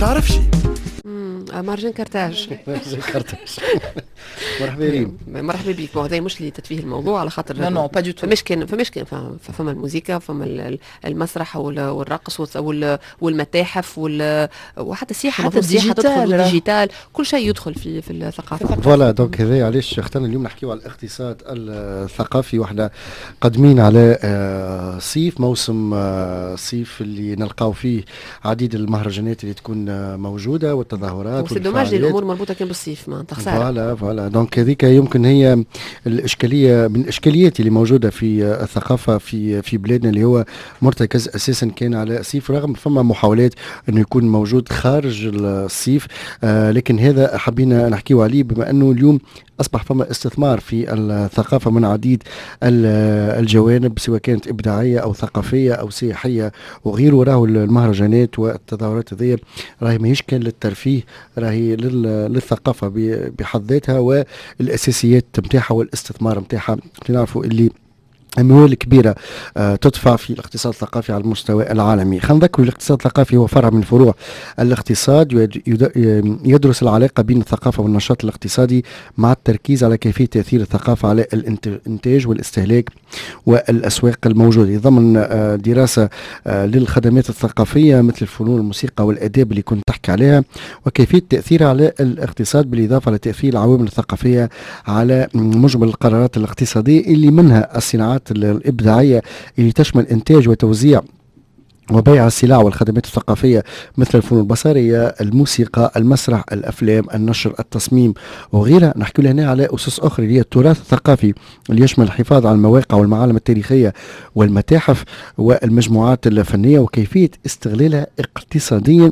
تعرفش. مارجن كارتاج. مرحبا ريم. مرحبا بك. هذا مش اللي تتفيه الموضوع على خاطر لا با دو تو. فمش كان فما الموسيقى، فما المسرح والرقص والمتاحف وحتى السياحه، حتى الديجيتال، كل شيء يدخل في الثقافه. فوالا دونك هذا علاش اخترنا اليوم نحكيو على الاقتصاد الثقافي. واحنا قادمين على صيف، موسم صيف اللي نلقاو فيه عديد المهرجانات اللي تكون موجوده والتظاهرات والفعاليات. الامور مربوطه كان بالصيف، ما خساره. فوالا دونك هذيك يمكن هي الاشكاليه من الاشكاليات اللي موجوده في الثقافه في بلادنا، اللي هو مرتكز اساسا كان على الصيف، رغم فما محاولات انه يكون موجود خارج الصيف. لكن هذا حبينا نحكيو عليه بما انه اليوم أصبح فما استثمار في الثقافة من عديد الجوانب، سواء كانت إبداعية أو ثقافية أو سياحية وغيره. راهو المهرجانات والتظاهرات هذه راهي ماهيش كان للترفيه، راهي للثقافة بحد ذاتها والأساسيات متاعها والاستثمار متاعها. نعرفوا اللي أموال كبيرة تدفع في الاقتصاد الثقافي على المستوى العالمي. خلينا نذكر الاقتصاد الثقافي هو فرع من فروع الاقتصاد، يدرس العلاقة بين الثقافة والنشاط الاقتصادي مع التركيز على كيفية تأثير الثقافة على الإنتاج والاستهلاك والأسواق الموجودة. يضمن دراسة للخدمات الثقافية مثل الفنون، الموسيقى والأداب اللي كنت تحكي عليها، وكيفية تأثيرها على الاقتصاد، بالإضافة لتأثير العوامل الثقافية على مجمل القرارات الاقتصادية اللي منها الصناعات الإبداعية اللي تشمل إنتاج وتوزيع وبيع السلع والخدمات الثقافية مثل الفنون البصرية، الموسيقى، المسرح، الأفلام، النشر، التصميم وغيرها. نحكي هنا على أسس أخرى اللي هي التراث الثقافي اللي يشمل الحفاظ على المواقع والمعالم التاريخية والمتاحف والمجموعات الفنية وكيفية استغلالها اقتصاديا.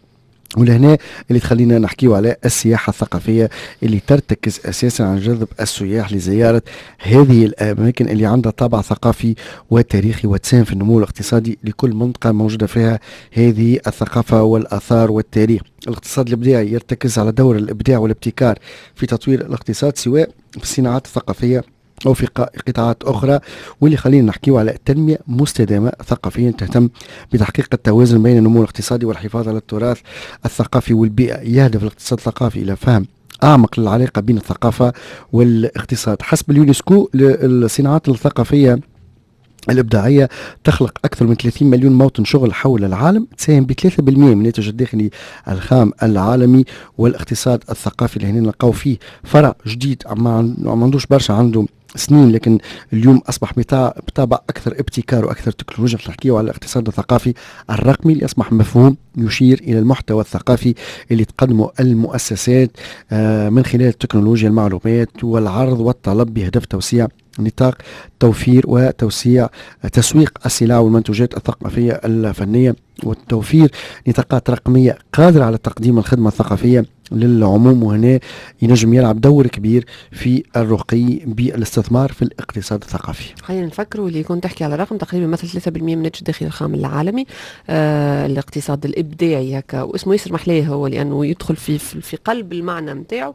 ولهنا اللي تخلينا نحكيو على السياحة الثقافية اللي ترتكز أساسا على جذب السياح لزيارة هذه الأماكن اللي عندها طابع ثقافي وتاريخي وتساهم في النمو الاقتصادي لكل منطقة موجودة فيها هذه الثقافة والآثار والتاريخ. الاقتصاد الإبداعي يرتكز على دور الإبداع والابتكار في تطوير الاقتصاد، سواء في الصناعات الثقافية أو في قطاعات أخرى، واللي خلينا نحكيو على تنمية مستدامة ثقافيا تهتم بتحقيق التوازن بين النمو الاقتصادي والحفاظ على التراث الثقافي والبيئة. يهدف الاقتصاد الثقافي إلى فهم أعمق للعلاقة بين الثقافة والاقتصاد. حسب اليونسكو الصناعات الثقافية الإبداعية تخلق أكثر من 30 مليون موطن شغل حول العالم، تساهم ب 3% من الناتج الداخلي الخام العالمي. والاقتصاد الثقافي اللي هنا نلقاو فيه فرع جديد ما عندوش برشا، عنده سنين، لكن اليوم أصبح بطابع أكثر ابتكار وأكثر تكنولوجيا. نحكيو على الاقتصاد الثقافي الرقمي اللي أصبح مفهوم يشير إلى المحتوى الثقافي اللي تقدمه المؤسسات من خلال تكنولوجيا المعلومات والعرض والطلب، بهدف توسيع نطاق توفير وتوسيع تسويق السلع والمنتوجات الثقافية الفنية، والتوفير نطاقات رقمية قادرة على تقديم الخدمة الثقافية للعموم. وهنا ينجم يلعب دور كبير في الرقي بالاستثمار في الاقتصاد الثقافي. خلينا نفكروا اللي كنت تحكي على رقم تقريبا مثل 3% من الناتج الداخلي الخام العالمي. الاقتصاد الابداعي هكا، واسمه ياسر محلاه هو لانه يدخل في قلب المعنى نتاعو،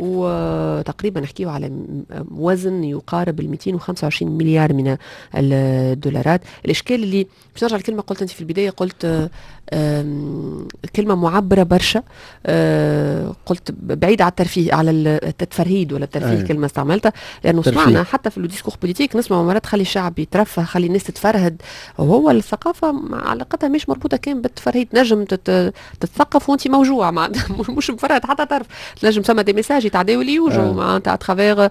وتقريبا نحكيه على وزن يقارب 225 مليار من الدولارات. الاشكال اللي باش نرجع الكلمه قلت انت في البدايه، قلت كلمة معبرة برشا، قلت بعيد على الترفيه، على التفرهيد ولا الترفيه، كلمة استعملتها لأنه سمعنا حتى في الديسكور بوليتيك نسمع مرات خلي الشعب يترفه، خلي الناس تتفرهد. وهو الثقافة علاقتها مش مربوطة كان بالتفرهيد، نجم تتثقف وانت موجوع مش مفرهد حتى طرف، نجم سما دي ميساج يتعداو لي يوجوا معناتها اترافيغ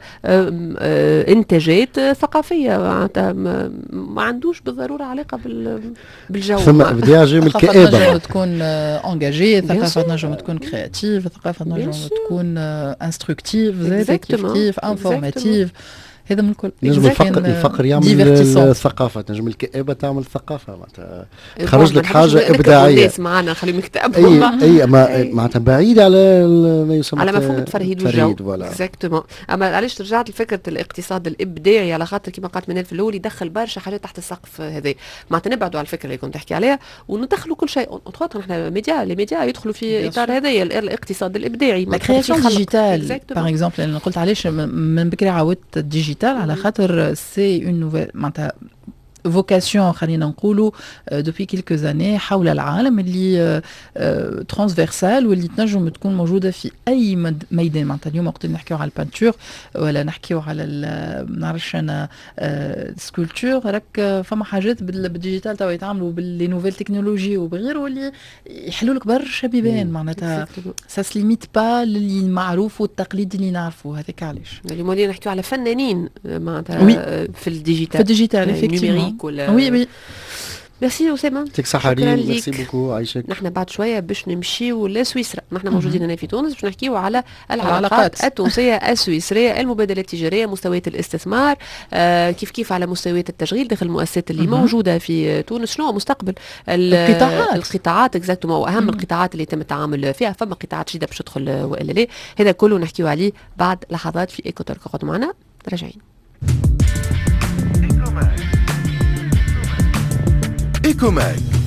انتاجات ثقافية معناتها ما عندوش بالضرورة علاقة بالجو. ثم ابداع جاي من الكآبة. نجم تكون انجاجي، ثقافة نجم تكون كرياتيف، ثقافة نجم تكون انستركتيف، زاد كيف انفورماتيف. هذا من الكل. نجم الفقر يعمل الثقافة، نجم الكآبة تعمل الثقافة، معناتها تخرج لك حاجة إبداعية. الناس معنا خليهم يكتئبوا. أي معناتها بعيد على ما يسمى على مفهوم التفرهيد والجو. اكزاكتومون. أما علاش رجعت لفكرة الاقتصاد الإبداعي؟ على خاطر كما قالت منال في الأول يدخل برشا حاجات تحت السقف هذا، معناتها نبعدوا على الفكرة اللي كنت تحكي عليها وندخلوا كل شيء. خاطر احنا لي ميديا يدخلوا في إطار هذايا الاقتصاد الإبداعي. لا كرياسيون ديجيتال باغ اكزومبل، أنا قلت علاش من بكري عاودت الديجيتال على خاطر سي اون نوفيل، معناتها فوكاسيون خلينا نقولوا دوبي كيلكوز اني حول العالم اللي ترانسفيرسال واللي تنجم تكون موجوده في اي ميدان. معناتها اليوم وقت نحكيو على البانتور ولا نحكيو على ما نعرفش انا سكولتور، راك فما حاجات بالديجيتال توا يتعاملوا باللي نوفيل تكنولوجي وبغيره واللي يحلوا لك برشا بيبان. معناتها سا ليميت با للي المعروف والتقليد اللي نعرفوه. هذاك علاش اليوم ولينا نحكيو على فنانين معناتها في الديجيتال. في الديجيتال افكتيفمون. وي ميرسي أسامة. يعطيك الصحة ريم. ميرسي بوكو عايشك. نحن بعد شوية باش نمشيو لسويسرا. نحن موجودين هنا في تونس باش نحكيو على العلاقات التونسية السويسرية، المبادلات التجارية، مستويات الاستثمار، كيف على مستويات التشغيل داخل المؤسسات اللي موجودة في تونس. شنو هو مستقبل القطاعات اكزاكتومون، واهم القطاعات اللي يتم التعامل فيها. فما قطاعات جديدة باش تدخل والا لا، هذا كله نحكيو عليه بعد لحظات في ايكو ترك. اقعدوا معنا راجعين. إيكوماك